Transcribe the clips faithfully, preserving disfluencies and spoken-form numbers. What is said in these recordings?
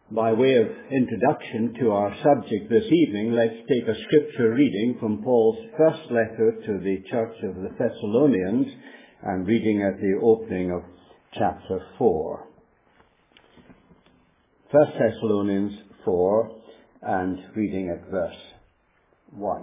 By way of introduction to our subject this evening, let's take a scripture reading from Paul's first letter to the Church of the Thessalonians, and reading at the opening of chapter four. First Thessalonians four, and reading at verse one.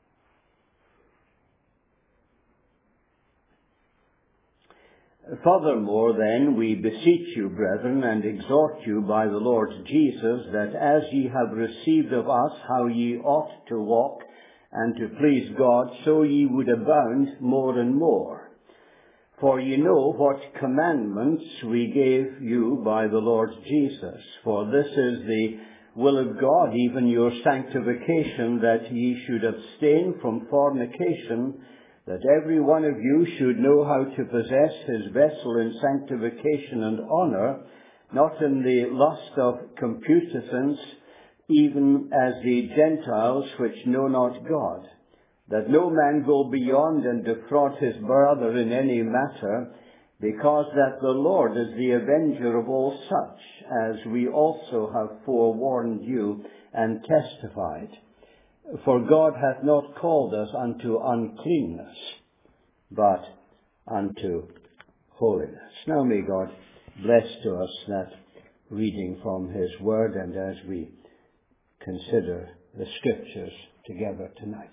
Furthermore, then, we beseech you, brethren, and exhort you by the Lord Jesus, that as ye have received of us how ye ought to walk and to please God, so ye would abound more and more. For ye know what commandments we gave you by the Lord Jesus. For this is the will of God, even your sanctification, that ye should abstain from fornication, that every one of you should know how to possess his vessel in sanctification and honour, not in the lust of concupiscence, even as the Gentiles which know not God, that no man go beyond and defraud his brother in any matter, because that the Lord is the avenger of all such, as we also have forewarned you and testified. For God hath not called us unto uncleanness, but unto holiness. Now may God bless to us that reading from His Word, and as we consider the Scriptures together tonight.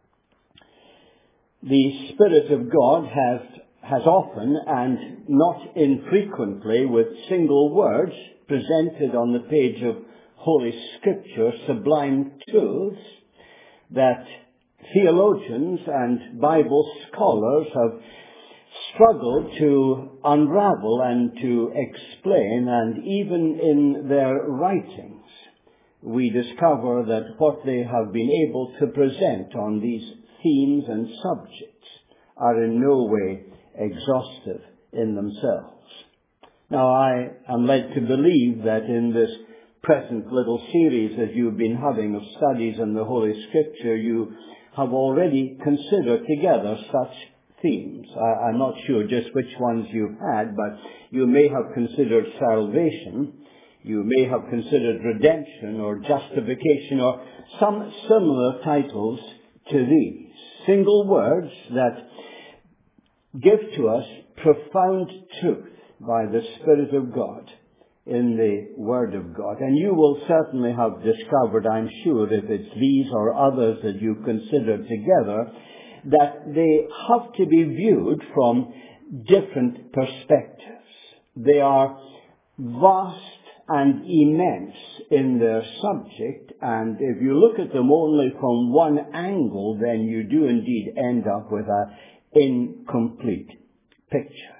The Spirit of God has, has often and not infrequently, with single words presented on the page of Holy Scripture, sublime truths that theologians and Bible scholars have struggled to unravel and to explain, and even in their writings we discover that what they have been able to present on these themes and subjects are in no way exhaustive in themselves. Now, I am led to believe that in this present little series that you've been having of studies in the Holy Scripture, you have already considered together such themes. I, I'm not sure just which ones you've had, but you may have considered salvation, you may have considered redemption or justification, or some similar titles to these. Single words that give to us profound truth by the Spirit of God in the Word of God. And you will certainly have discovered, I'm sure, if it's these or others that you consider together, that they have to be viewed from different perspectives. They are vast and immense in their subject, and if you look at them only from one angle, then you do indeed end up with an incomplete picture.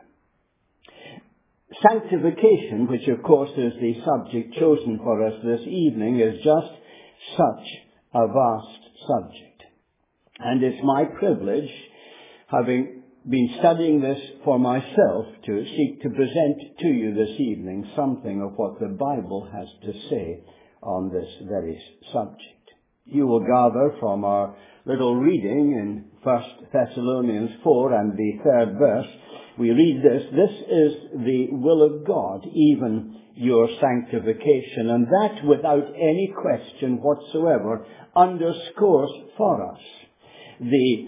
Sanctification, which of course is the subject chosen for us this evening, is just such a vast subject. And it's my privilege, having been studying this for myself, to seek to present to you this evening something of what the Bible has to say on this very subject. You will gather from our little reading in First Thessalonians four and the third verse, we read this: this is the will of God, even your sanctification. And that, without any question whatsoever, underscores for us the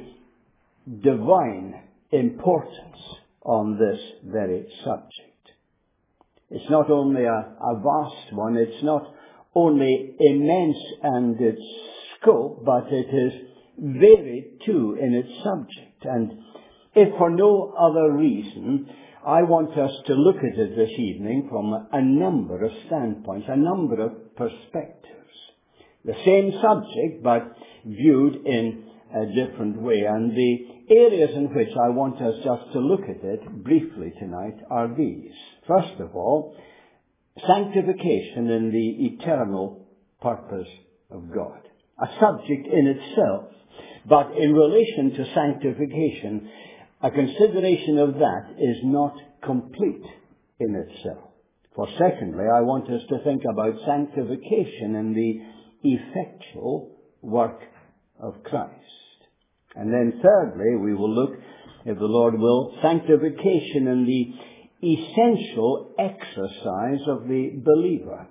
divine importance on this very subject. It's not only a, a vast one, it's not only immense in its scope, but it is varied too in its subject. And if for no other reason, I want us to look at it this evening from a number of standpoints, a number of perspectives. The same subject, but viewed in a different way. And the areas in which I want us just to look at it briefly tonight are these. First of all, sanctification in the eternal purpose of God. A subject in itself, but in relation to sanctification, a consideration of that is not complete in itself. For secondly, I want us to think about sanctification in the effectual work of Christ. And then thirdly, we will look, if the Lord will, sanctification in the essential exercise of the believer.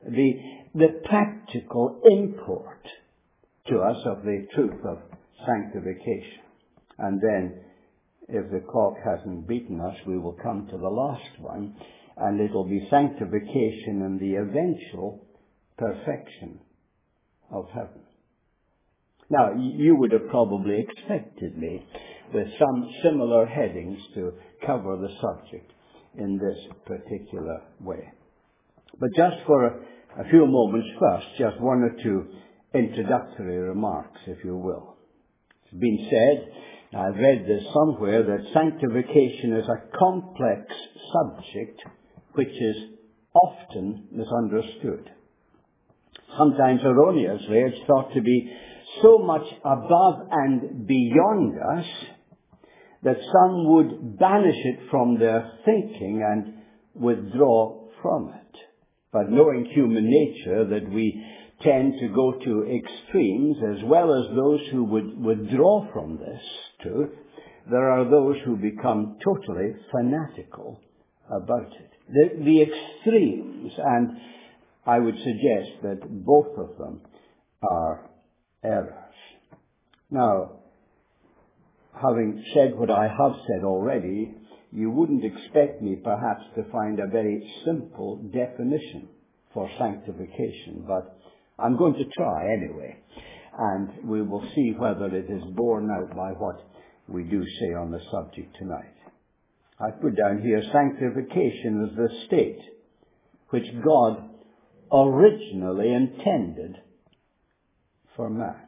the, the practical import to us of the truth of sanctification. And then, if the clock hasn't beaten us, we will come to the last one, and it'll be sanctification and the eventual perfection of heaven. Now, you would have probably expected me with some similar headings to cover the subject in this particular way. But just for a, a few moments first, just one or two introductory remarks, if you will. It's been said, I've read this somewhere, that sanctification is a complex subject which is often misunderstood. Sometimes erroneously it's thought to be so much above and beyond us that some would banish it from their thinking and withdraw from it. But knowing human nature, that we tend to go to extremes, as well as those who would withdraw from this truth, there are those who become totally fanatical about it. The, the extremes, and I would suggest that both of them are errors. Now, having said what I have said already, you wouldn't expect me perhaps to find a very simple definition for sanctification, but I'm going to try anyway, and we will see whether it is borne out by what we do say on the subject tonight. I put down here, sanctification is the state which God originally intended for man.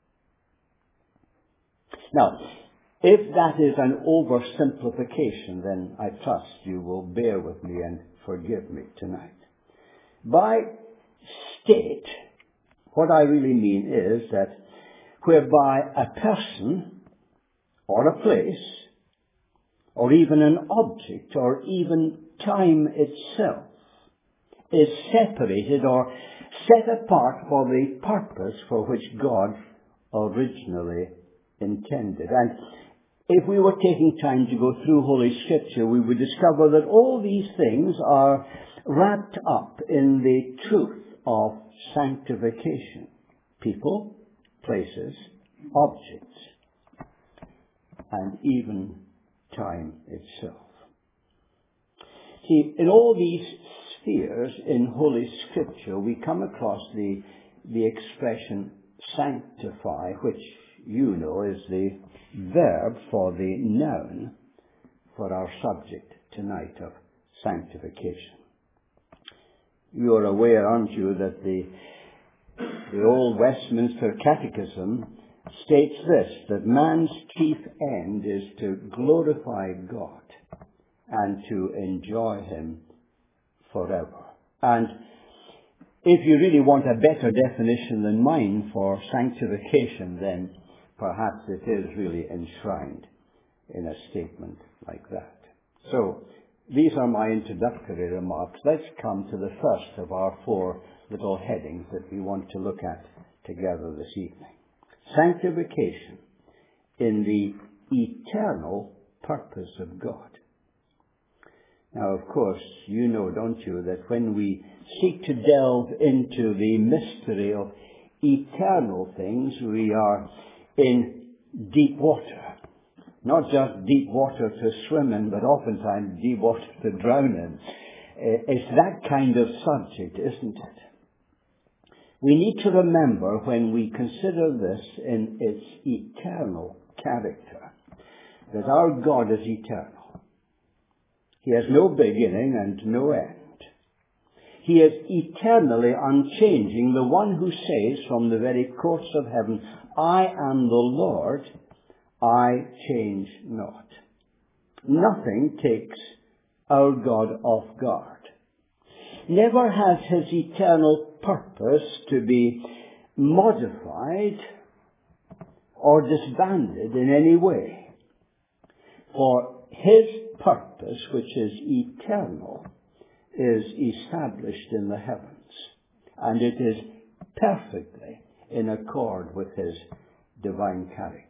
Now, if that is an oversimplification, then I trust you will bear with me and forgive me tonight. By state, what I really mean is that whereby a person or a place or even an object or even time itself is separated or set apart for the purpose for which God originally intended. And if we were taking time to go through Holy Scripture, we would discover that all these things are wrapped up in the truth of sanctification. People, places, objects, and even time itself. See, in all these spheres in Holy Scripture, we come across the, the expression sanctify, which you know is the verb for the noun for our subject tonight of sanctification. You are aware, aren't you, that the, the old Westminster Catechism states this, that man's chief end is to glorify God and to enjoy Him forever. And if you really want a better definition than mine for sanctification, then perhaps it is really enshrined in a statement like that. So, these are my introductory remarks. Let's come to the first of our four little headings that we want to look at together this evening. Sanctification in the eternal purpose of God. Now, of course, you know, don't you, that when we seek to delve into the mystery of eternal things, we are in deep water. Not just deep water to swim in, but oftentimes deep water to drown in. It's that kind of subject, isn't it? We need to remember, when we consider this in its eternal character, that our God is eternal. He has no beginning and no end. He is eternally unchanging, the one who says from the very courts of heaven, I am the Lord, I change not. Nothing takes our God off guard. Never has His eternal purpose to be modified or disbanded in any way. For His purpose, which is eternal, is established in the heavens, and it is perfectly in accord with His divine character.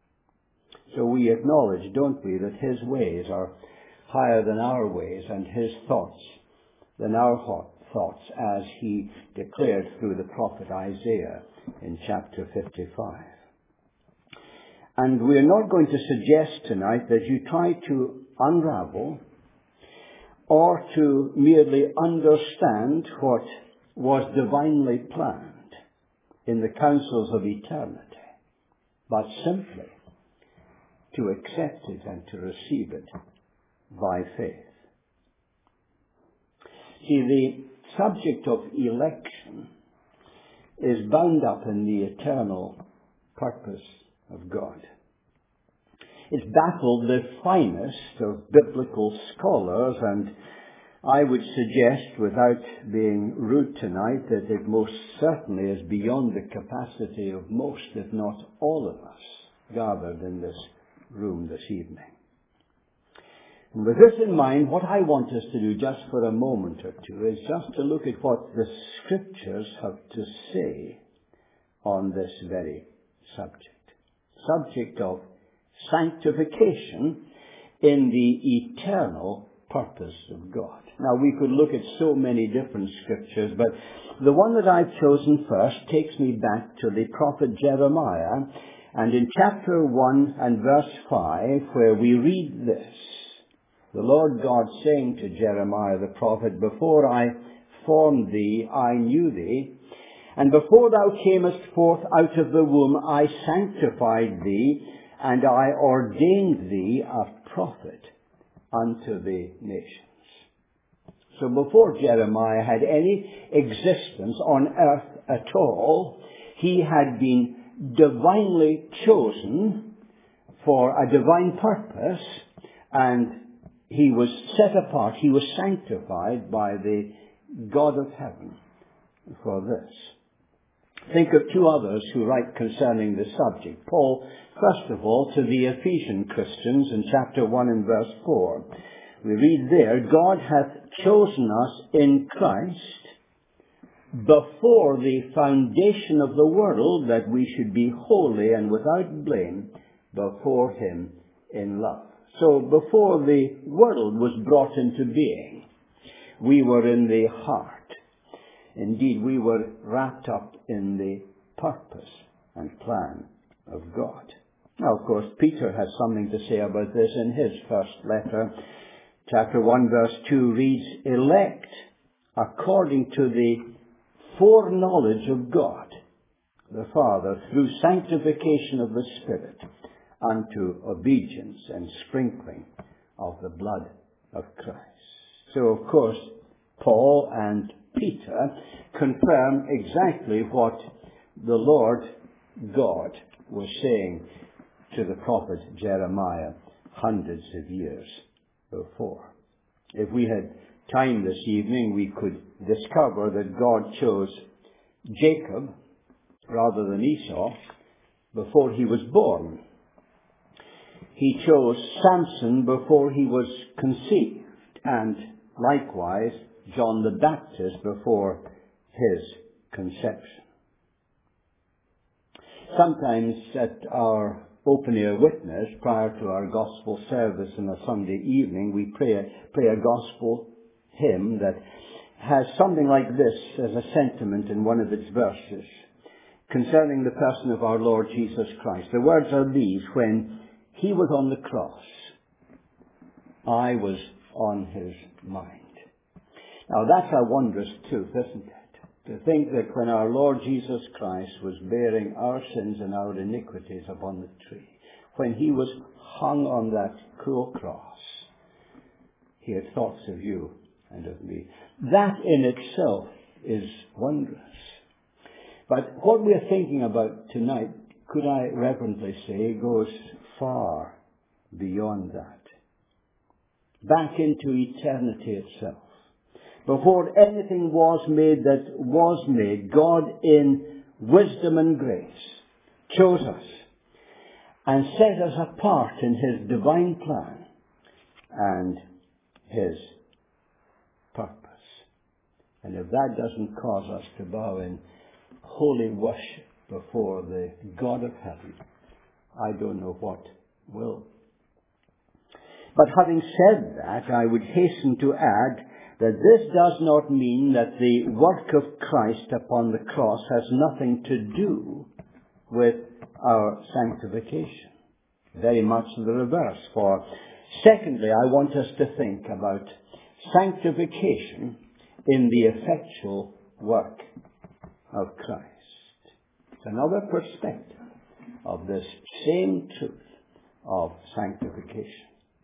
So we acknowledge, don't we, that His ways are higher than our ways, and His thoughts than our thoughts, as he declared through the prophet Isaiah in chapter fifty-five. And we're not going to suggest tonight that you try to unravel or to merely understand what was divinely planned in the counsels of eternity, but simply to accept it and to receive it by faith. See, the subject of election is bound up in the eternal purpose of God. It's baffled the finest of biblical scholars, and I would suggest, without being rude tonight, that it most certainly is beyond the capacity of most, if not all of us, gathered in this room this evening. And with this in mind, what I want us to do just for a moment or two is just to look at what the Scriptures have to say on this very subject. Subject of sanctification in the eternal purpose of God. Now, we could look at so many different Scriptures, but the one that I've chosen first takes me back to the prophet Jeremiah, and in chapter one and verse five, where we read this, the Lord God saying to Jeremiah the prophet, "Before I formed thee, I knew thee, and before thou camest forth out of the womb, I sanctified thee, and I ordained thee a prophet unto the nations." So before Jeremiah had any existence on earth at all, he had been divinely chosen for a divine purpose, and he was set apart, he was sanctified by the God of heaven for this. Think of two others who write concerning the subject. Paul, first of all, to the Ephesian Christians in chapter one and verse four. We read there, "God hath chosen us in Christ before the foundation of the world, that we should be holy and without blame before him in love." So before the world was brought into being, we were in the heart. Indeed, we were wrapped up in the purpose and plan of God. Now, of course, Peter has something to say about this in his first letter. Chapter one, verse two reads, "Elect according to the foreknowledge of God, the Father, through sanctification of the Spirit, unto obedience and sprinkling of the blood of Christ." So, of course, Paul and Peter confirm exactly what the Lord God was saying to the prophet Jeremiah hundreds of years before. If we had time this evening, we could discover that God chose Jacob rather than Esau before he was born. He chose Samson before he was conceived, and likewise John the Baptist before his conception. Sometimes at our open-air witness, prior to our gospel service on a Sunday evening, we pray a, pray a gospel hymn that has something like this as a sentiment in one of its verses concerning the person of our Lord Jesus Christ. The words are these: "When he was on the cross, I was on his mind." Now that's a wondrous truth, isn't it? To think that when our Lord Jesus Christ was bearing our sins and our iniquities upon the tree, when he was hung on that cruel cross, he had thoughts of you and of me. That in itself is wondrous. But what we're thinking about tonight, could I reverently say, goes far beyond that. Back into eternity itself. Before anything was made that was made, God in wisdom and grace chose us and set us apart in his divine plan and his purpose. And if that doesn't cause us to bow in holy worship before the God of heaven, I don't know what will. But having said that, I would hasten to add that this does not mean that the work of Christ upon the cross has nothing to do with our sanctification. Very much the reverse. For secondly, I want us to think about sanctification in the effectual work of Christ. It's another perspective of this same truth of sanctification.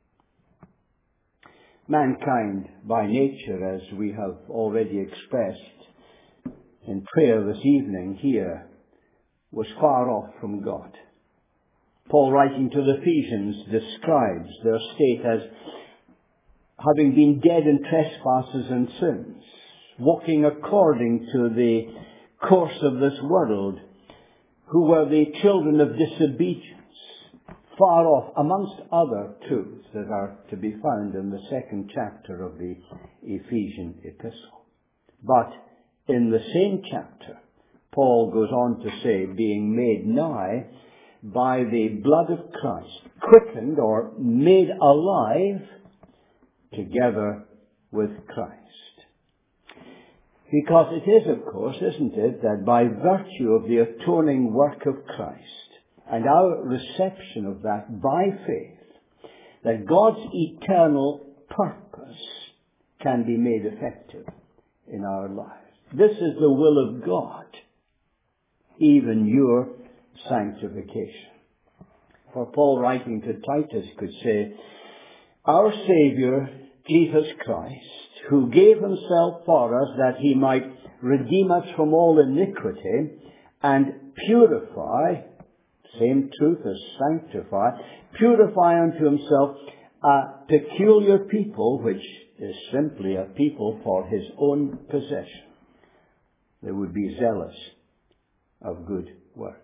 Mankind, by nature, as we have already expressed in prayer this evening here, was far off from God. Paul, writing to the Ephesians, describes their state as having been dead in trespasses and sins, walking according to the course of this world, who were the children of disobedience, far off, amongst other truths that are to be found in the second chapter of the Ephesian epistle. But in the same chapter, Paul goes on to say, being made nigh by the blood of Christ, quickened or made alive together with Christ. Because it is, of course, isn't it, that by virtue of the atoning work of Christ and our reception of that by faith, that God's eternal purpose can be made effective in our lives. This is the will of God, even your sanctification. For Paul, writing to Titus, could say, our Saviour, Jesus Christ, who gave himself for us that he might redeem us from all iniquity and purify, same truth as sanctify, purify unto himself a peculiar people, which is simply a people for his own possession. They would be zealous of good works.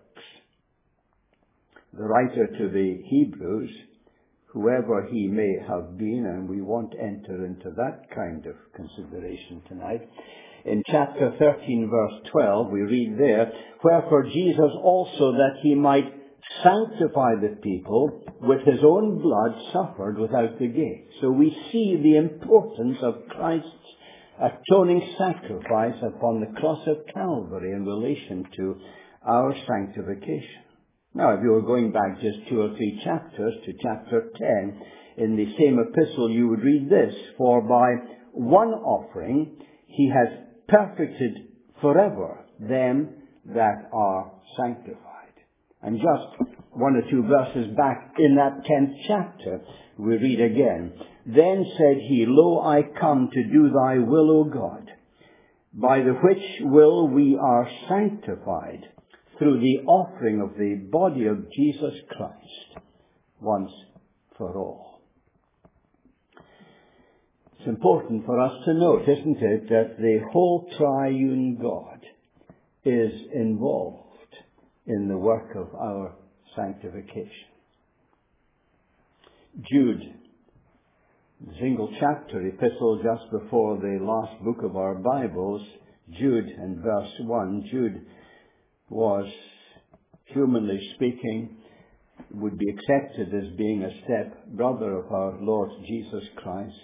The writer to the Hebrews, whoever he may have been, and we won't enter into that kind of consideration tonight. In chapter thirteen, verse twelve, we read there, wherefore Jesus also, that he might sanctify the people, with his own blood suffered without the gate. So we see the importance of Christ's atoning sacrifice upon the cross of Calvary in relation to our sanctification. Now, if you were going back just two or three chapters to chapter ten, in the same epistle you would read this, for by one offering he has perfected forever them that are sanctified. And just one or two verses back in that tenth chapter, we read again, then said he, lo, I come to do thy will, O God, by the which will we are sanctified, through the offering of the body of Jesus Christ once for all. It's important for us to note, isn't it, that the whole triune God is involved in the work of our sanctification. Jude, the single chapter epistle just before the last book of our Bibles, Jude and verse one, Jude was, humanly speaking, would be accepted as being a step brother of our Lord Jesus Christ.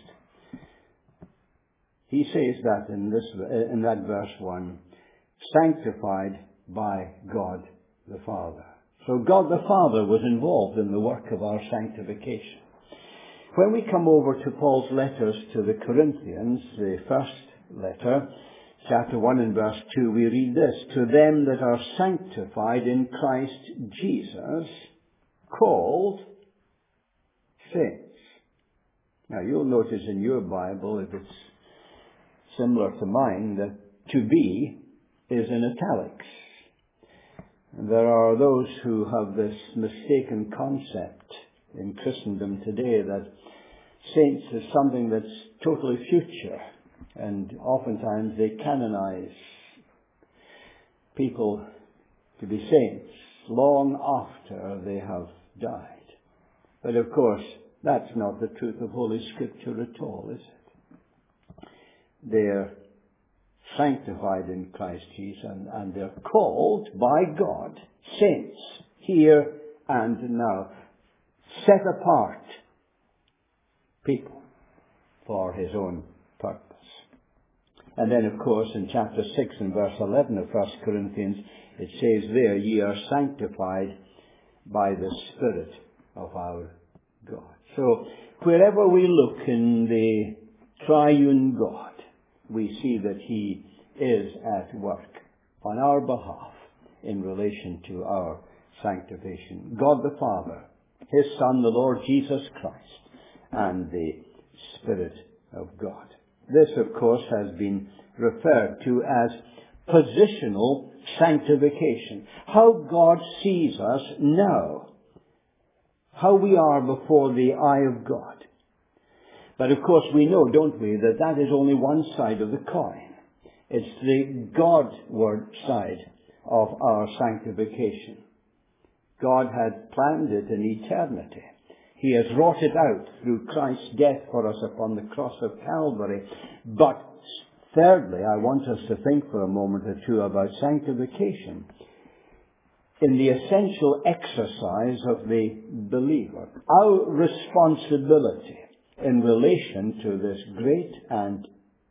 He says that in this, in that verse one, sanctified by God the Father. So God the Father was involved in the work of our sanctification. When we come over to Paul's letters to the Corinthians, the first letter, chapter one and verse two, we read this, to them that are sanctified in Christ Jesus, called saints. Now you'll notice in your Bible, if it's similar to mine, that to be is in italics. And there are those who have this mistaken concept in Christendom today that saints is something that's totally future. And oftentimes they canonize people to be saints long after they have died. But of course, that's not the truth of Holy Scripture at all, is it? They're sanctified in Christ Jesus, and, and they're called by God saints here and now, set apart people for his own purpose. And then, of course, in chapter six and verse eleven of First Corinthians, it says there, ye are sanctified by the Spirit of our God. So, wherever we look in the triune God, we see that He is at work on our behalf in relation to our sanctification. God the Father, His Son, the Lord Jesus Christ, and the Spirit of God. This, of course, has been referred to as positional sanctification. How God sees us now. How we are before the eye of God. But of course we know, don't we, that that is only one side of the coin. It's the Godward side of our sanctification. God had planned it in eternity. He has wrought it out through Christ's death for us upon the cross of Calvary. But thirdly, I want us to think for a moment or two about sanctification in the essential exercise of the believer. Our responsibility in relation to this great and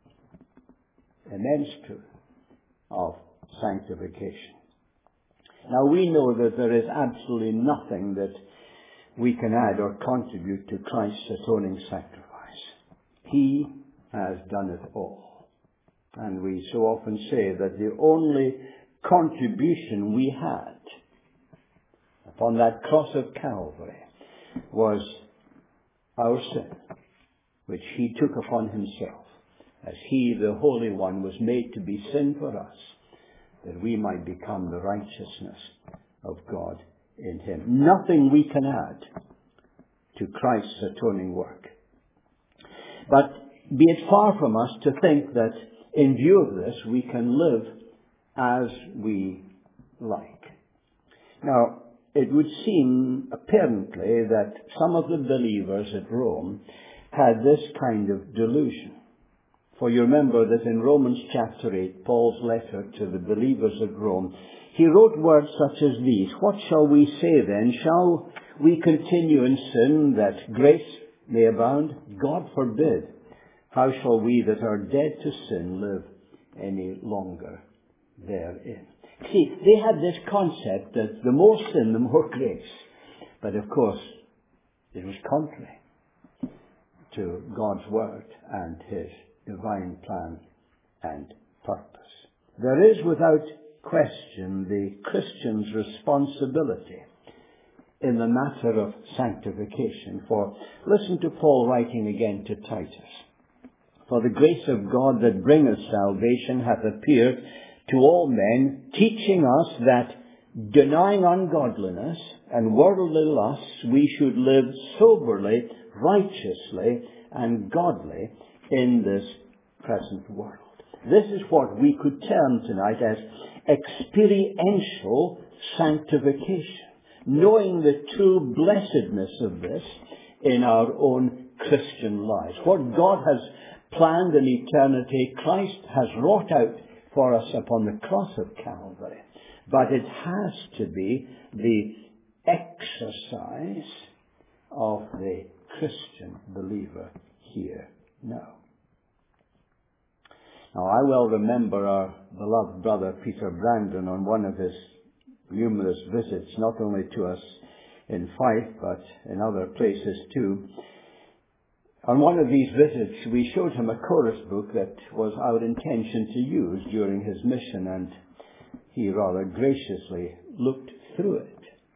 immense truth of sanctification. Now we know that there is absolutely nothing that we can add or contribute to Christ's atoning sacrifice. He has done it all. And we so often say that the only contribution we had upon that cross of Calvary was our sin, which He took upon Himself, as He, the Holy One, was made to be sin for us, that we might become the righteousness of God in Him. Nothing we can add to Christ's atoning work. But be it far from us to think that in view of this we can live as we like. Now, it would seem apparently that some of the believers at Rome had this kind of delusion. For you remember that in Romans chapter eight, Paul's letter to the believers at Rome, he wrote words such as these: what shall we say then? Shall we continue in sin that grace may abound? God forbid. How shall we that are dead to sin live any longer therein? See, they had this concept that the more sin, the more grace. But of course, it was contrary to God's word and His divine plan and purpose. There is without question the Christian's responsibility in the matter of sanctification. For listen to Paul writing again to Titus. For the grace of God that bringeth salvation hath appeared to all men, teaching us that denying ungodliness and worldly lusts, we should live soberly, righteously, and godly in this present world. This is what we could term tonight as experiential sanctification, knowing the true blessedness of this in our own Christian lives. What God has planned in eternity, Christ has wrought out for us upon the cross of Calvary. But it has to be the exercise of the Christian believer here now. Now, I well remember our beloved brother Peter Brandon on one of his numerous visits, not only to us in Fife, but in other places too. On one of these visits, we showed him a chorus book that was our intention to use during his mission, and he rather graciously looked through it.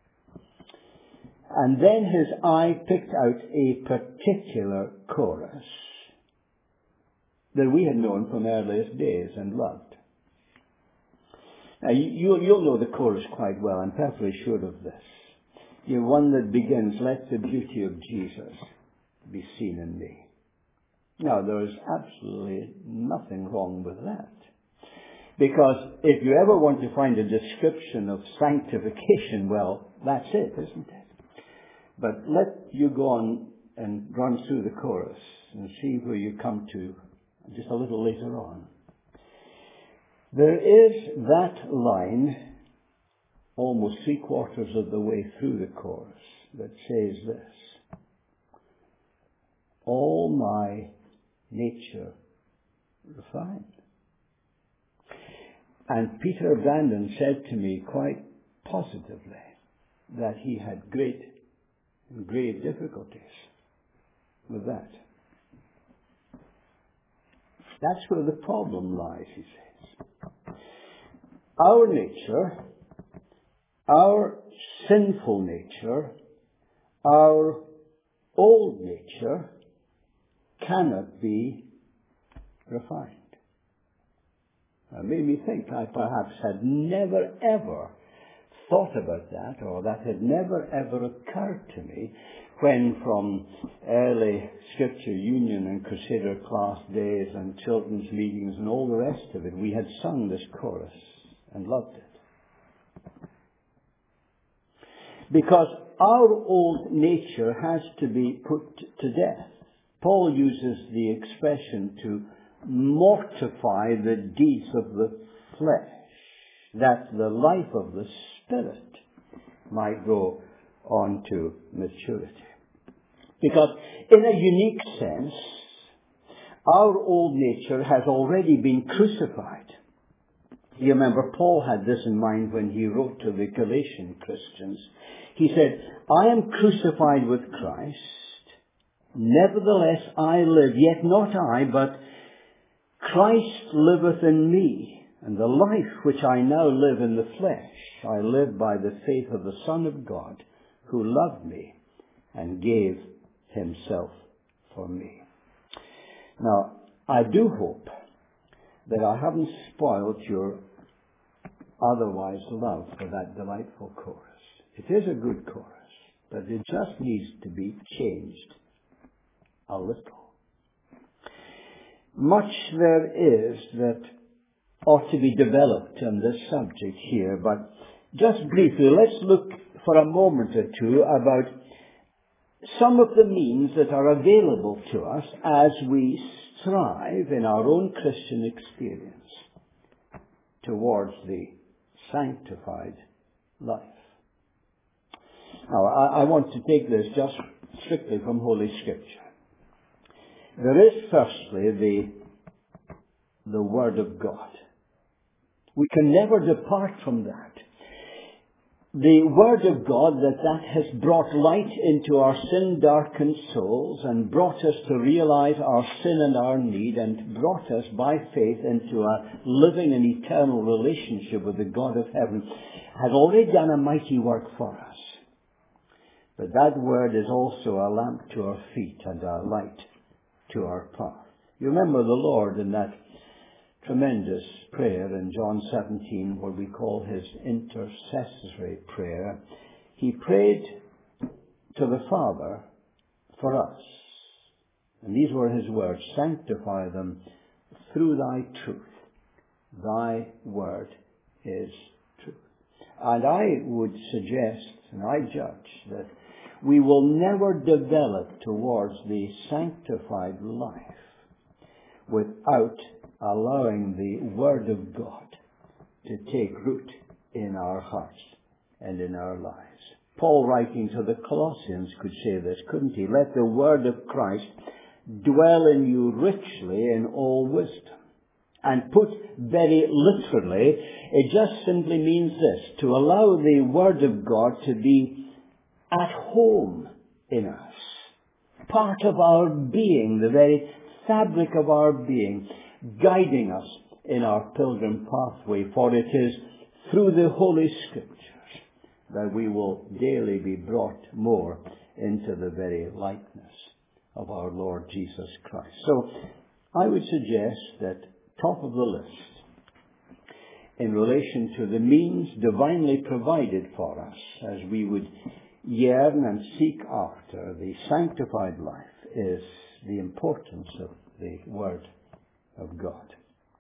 And then his eye picked out a particular chorus that we had known from earliest days and loved. Now, you, you'll know the chorus quite well. I'm perfectly sure of this. You know, one that begins, let the beauty of Jesus be seen in me. Now, there is absolutely nothing wrong with that. Because if you ever want to find a description of sanctification, well, that's it, isn't it? But let you go on and run through the chorus and see where you come to just a little later on. There is that line almost three quarters of the way through the chorus that says this: all my nature refined. And Peter Brandon said to me quite positively that he had great, grave difficulties with that. That's where the problem lies, he says. Our nature, our sinful nature, our old nature cannot be refined. It made me think I perhaps had never ever thought about that, or that had never ever occurred to me when, from early Scripture Union and Crusader class days and children's meetings and all the rest of it, we had sung this chorus and loved it. Because our old nature has to be put to death. Paul uses the expression to mortify the deeds of the flesh, that the life of the Spirit might go on to maturity. Because in a unique sense, our old nature has already been crucified. You remember Paul had this in mind when he wrote to the Galatian Christians. He said, I am crucified with Christ. Nevertheless I live, yet not I, but Christ liveth in me. And the life which I now live in the flesh, I live by the faith of the Son of God, who loved me and gave himself for me. Now, I do hope that I haven't spoiled your otherwise love for that delightful chorus. It is a good chorus, but it just needs to be changed a little. Much there is that ought to be developed on this subject here, but just briefly, let's look for a moment or two about some of the means that are available to us as we strive in our own Christian experience towards the sanctified life. Now, I, I want to take this just strictly from Holy Scripture. There is firstly the, the Word of God. We can never depart from that. The Word of God, that that has brought light into our sin-darkened souls and brought us to realize our sin and our need and brought us by faith into a living and eternal relationship with the God of heaven, has already done a mighty work for us. But that Word is also a lamp to our feet and a light to our path. You remember the Lord in that tremendous prayer in John seventeen, what we call his intercessory prayer. He prayed to the Father for us. And these were his words, sanctify them through thy truth. Thy word is truth. And I would suggest, and I judge, that we will never develop towards the sanctified life without allowing the Word of God to take root in our hearts and in our lives. Paul, writing to the Colossians, could say this, couldn't he? Let the Word of Christ dwell in you richly in all wisdom. And put very literally, it just simply means this, to allow the Word of God to be at home in us, part of our being, the very fabric of our being, guiding us in our pilgrim pathway, for it is through the Holy Scriptures that we will daily be brought more into the very likeness of our Lord Jesus Christ. So I would suggest that top of the list in relation to the means divinely provided for us as we would yearn and seek after the sanctified life is the importance of the Word of God.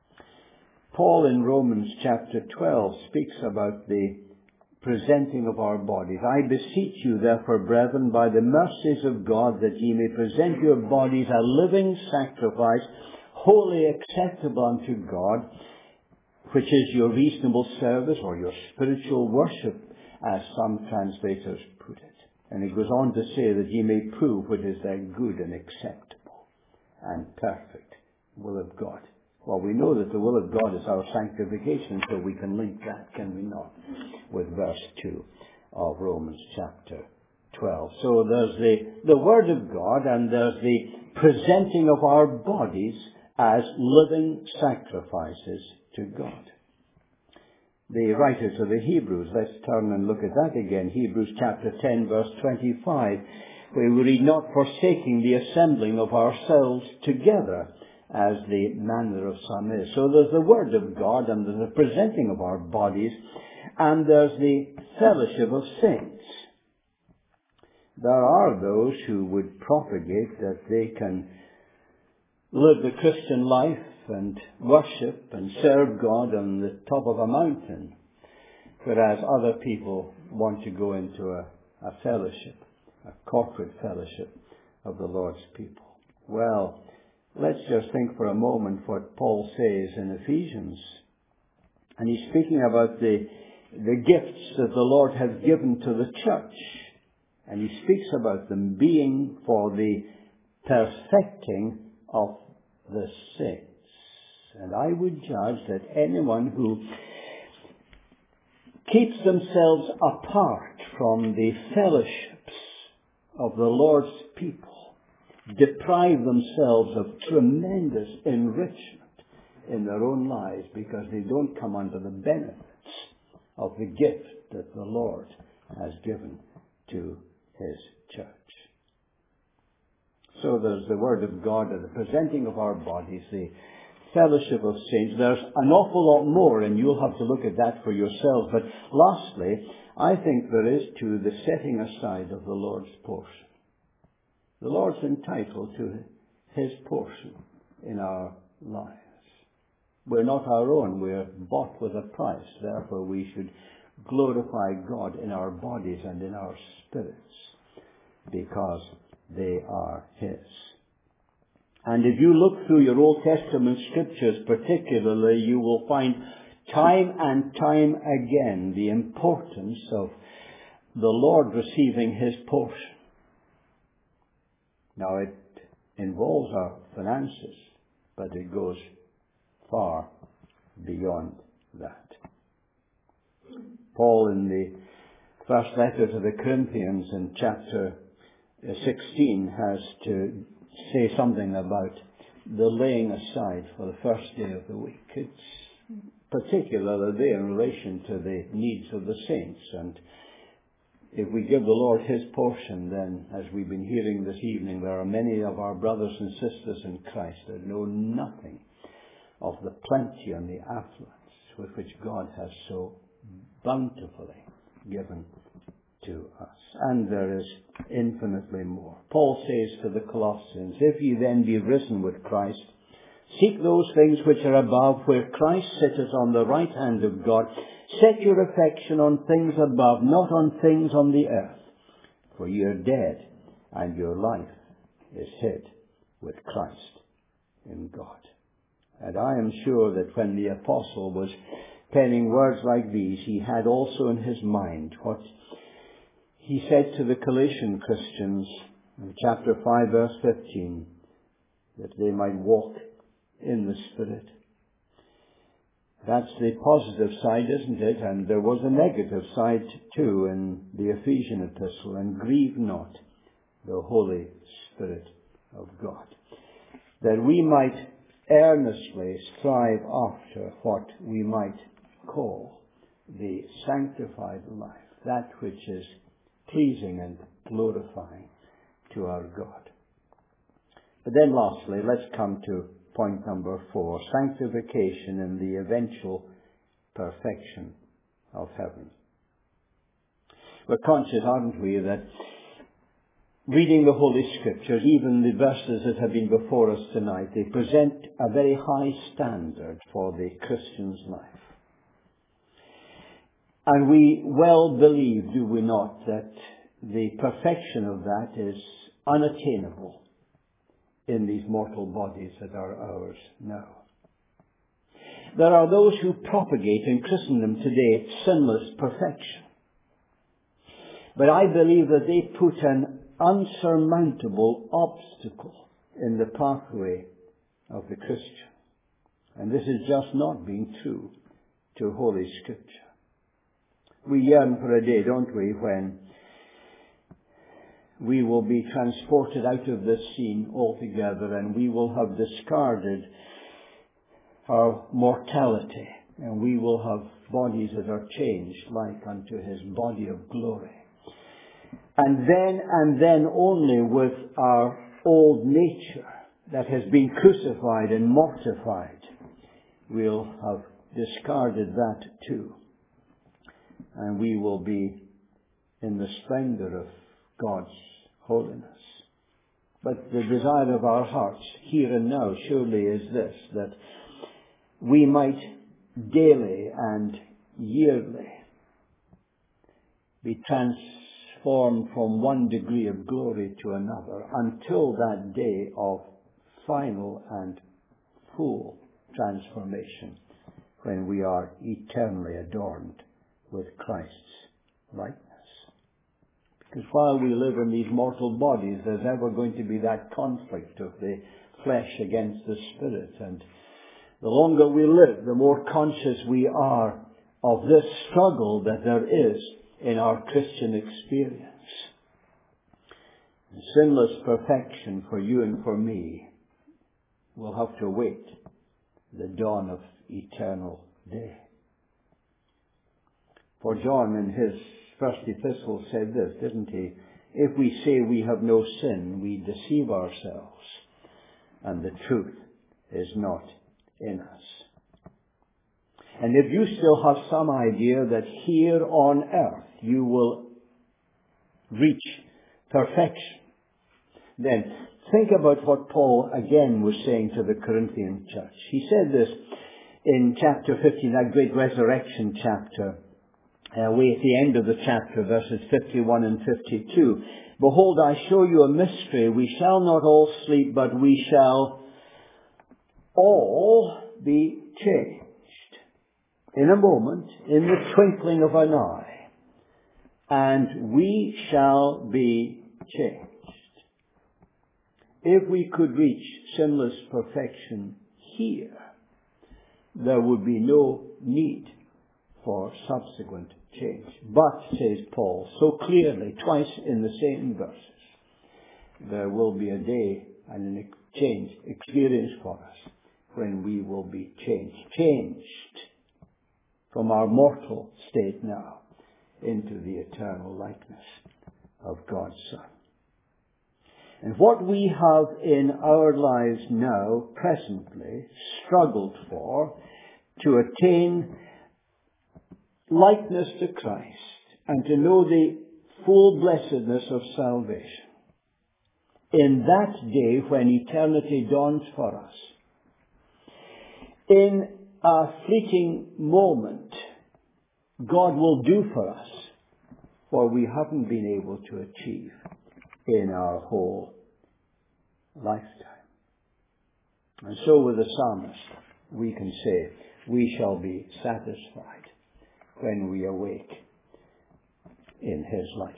Paul in Romans chapter twelve speaks about the presenting of our bodies. I beseech you therefore, brethren, by the mercies of God, that ye may present your bodies a living sacrifice, wholly acceptable unto God, which is your reasonable service or your spiritual worship, as some translators put it. And it goes on to say that ye may prove what is that good and acceptable and perfect will of God. Well, we know that the will of God is our sanctification, so we can link that, can we not, with verse two of Romans chapter twelve. So there's the, the Word of God, and there's the presenting of our bodies as living sacrifices to God. The writer to the Hebrews, let's turn and look at that again. Hebrews chapter ten, verse twenty-five, where we read, not forsaking the assembling of ourselves together, as the manner of some is. So there's the Word of God, and there's the presenting of our bodies, and there's the fellowship of saints. There are those who would propagate that they can live the Christian life and worship and serve God on the top of a mountain, whereas other people want to go into a, a fellowship, a corporate fellowship of the Lord's people. Well, let's just think for a moment what Paul says in Ephesians. And he's speaking about the, the gifts that the Lord has given to the church. And he speaks about them being for the perfecting of the saints. And I would judge that anyone who keeps themselves apart from the fellowships of the Lord's people deprive themselves of tremendous enrichment in their own lives, because they don't come under the benefits of the gift that the Lord has given to His church. So there's the Word of God and the presenting of our bodies, the fellowship of saints. There's an awful lot more, and you'll have to look at that for yourselves. But lastly, I think there is too the setting aside of the Lord's portion. The Lord's entitled to His portion in our lives. We're not our own. We're bought with a price. Therefore, we should glorify God in our bodies and in our spirits, because they are His. And if you look through your Old Testament scriptures particularly, you will find time and time again the importance of the Lord receiving His portion. Now, it involves our finances, but it goes far beyond that. Paul, in the first letter to the Corinthians in chapter sixteen, has to say something about the laying aside for the first day of the week. It's particularly there in relation to the needs of the saints. And if we give the Lord His portion, then, as we've been hearing this evening, there are many of our brothers and sisters in Christ that know nothing of the plenty and the affluence with which God has so bountifully given to us. And there is infinitely more. Paul says to the Colossians, if ye then be risen with Christ, seek those things which are above, where Christ sitteth on the right hand of God. Set your affection on things above, not on things on the earth. For ye are dead, and your life is hid with Christ in God. And I am sure that when the apostle was penning words like these, he had also in his mind what he said to the Colossian Christians in chapter five, verse fifteen, that they might walk in the Spirit. That's the positive side, isn't it? And there was a negative side too in the Ephesian epistle. And grieve not the Holy Spirit of God, that we might earnestly strive after what we might call the sanctified life, that which is pleasing and glorifying to our God. But then lastly, let's come to point number four, sanctification and the eventual perfection of heaven. We're conscious, aren't we, that reading the Holy Scriptures, even the verses that have been before us tonight, they present a very high standard for the Christian's life. And we well believe, do we not, that the perfection of that is unattainable in these mortal bodies that are ours now. There are those who propagate in Christendom today sinless perfection. But I believe that they put an unsurmountable obstacle in the pathway of the Christian. And this is just not being true to Holy Scripture. We yearn for a day, don't we, when we will be transported out of this scene altogether, and we will have discarded our mortality, and we will have bodies that are changed like unto his body of glory. And then, and then only with our old nature that has been crucified and mortified, we'll have discarded that too. And we will be in the splendor of God's holiness. But the desire of our hearts here and now surely is this, that we might daily and yearly be transformed from one degree of glory to another until that day of final and full transformation, when we are eternally adorned with Christ's likeness. Because while we live in these mortal bodies, there's ever going to be that conflict of the flesh against the spirit. And the longer we live, the more conscious we are of this struggle that there is in our Christian experience. And sinless perfection for you and for me will have to wait the dawn of eternal day. For John in his first epistle said this, didn't he? If we say we have no sin, we deceive ourselves, and the truth is not in us. And if you still have some idea that here on earth you will reach perfection, then think about what Paul again was saying to the Corinthian church. He said this in chapter fifteen, that great resurrection chapter, uh, way at the end of the chapter, verses fifty-one and fifty-two. Behold, I show you a mystery. We shall not all sleep, but we shall all be changed in a moment, in the twinkling of an eye, and we shall be changed. If we could reach sinless perfection here, there would be no need for subsequent change. But, says Paul so clearly, twice in the same verses, there will be a day and an exchange experience for us when we will be changed. Changed from our mortal state now into the eternal likeness of God's Son. And what we have in our lives now, presently, struggled for to attain likeness to Christ and to know the full blessedness of salvation. In that day when eternity dawns for us, in a fleeting moment, God will do for us what we haven't been able to achieve in our whole lifetime. And so with the psalmist, we can say, we shall be satisfied when we awake in his likeness.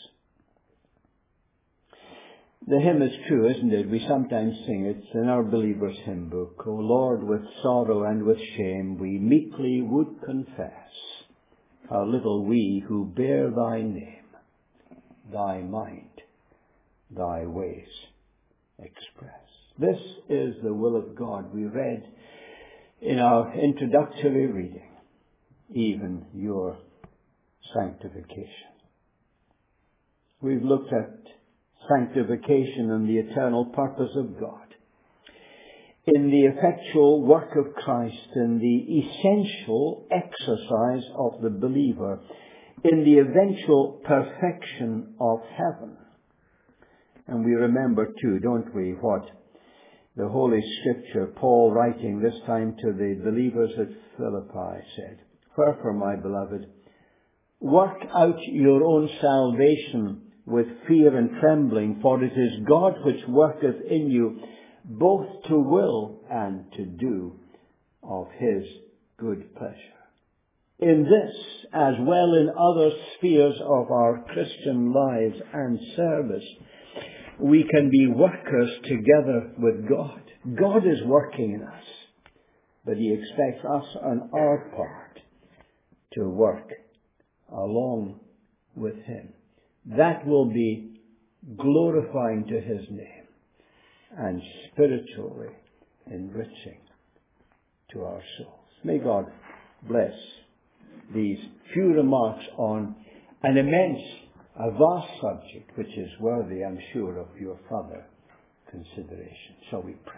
The hymn is true, isn't it? We sometimes sing it in our Believer's Hymn Book. O Lord, with sorrow and with shame, we meekly would confess how little we who bear thy name, thy mind, thy ways express. This is the will of God. We read in our introductory reading, even your sanctification. We've looked at sanctification and the eternal purpose of God in the effectual work of Christ, in the essential exercise of the believer, in the eventual perfection of heaven. And we remember too, don't we, what the Holy Scripture, Paul writing this time to the believers at Philippi, said, Wherefore, my beloved, work out your own salvation with fear and trembling, for it is God which worketh in you both to will and to do of his good pleasure. In this, as well in other spheres of our Christian lives and service, we can be workers together with God. God is working in us. but he expects us on our part to work along with him. That will be glorifying to his name and spiritually enriching to our souls. May God bless these few remarks on an immense, a vast subject, which is worthy, I'm sure, of your further consideration. Shall we pray?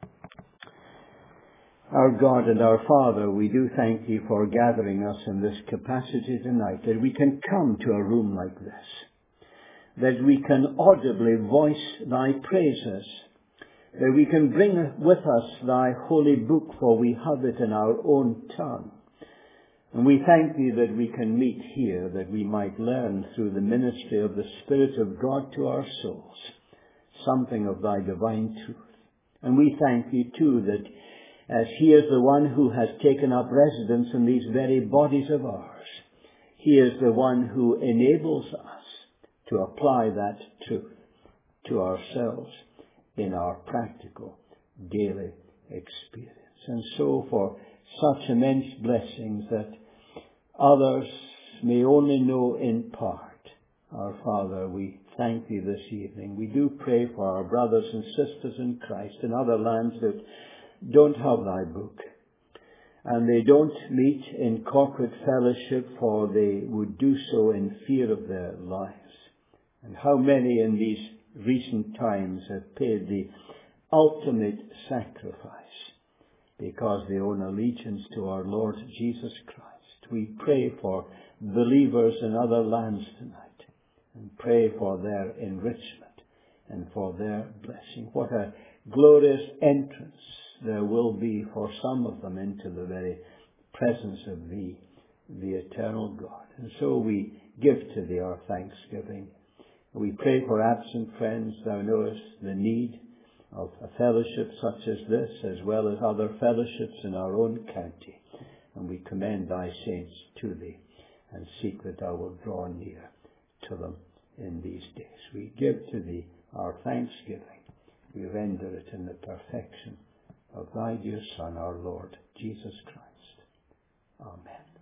Our God and our Father, we do thank you for gathering us in this capacity tonight, that we can come to a room like this, that we can audibly voice thy praises, that we can bring with us thy holy book, for we have it in our own tongue. And we thank thee that we can meet here, that we might learn through the ministry of the Spirit of God to our souls something of thy divine truth. And we thank thee too that as he is the one who has taken up residence in these very bodies of ours, he is the one who enables us to apply that truth to ourselves in our practical daily experience. And so for such immense blessings that others may only know in part, our Father, we thank thee this evening. We do pray for our brothers and sisters in Christ in other lands that don't have thy book, and they don't meet in corporate fellowship, for they would do so in fear of their lives. And how many in these recent times have paid the ultimate sacrifice because they own allegiance to our Lord Jesus Christ. We pray for believers in other lands tonight and pray for their enrichment and for their blessing. What a glorious entrance there will be for some of them into the very presence of thee, the eternal God. And so we give to thee our thanksgiving. We pray for absent friends. Thou knowest the need of a fellowship such as this, as well as other fellowships in our own county. And we commend thy saints to thee and seek that thou wilt draw near to them in these days. We give to thee our thanksgiving. We render it in the perfection of thy dear Son, our Lord Jesus Christ. Amen.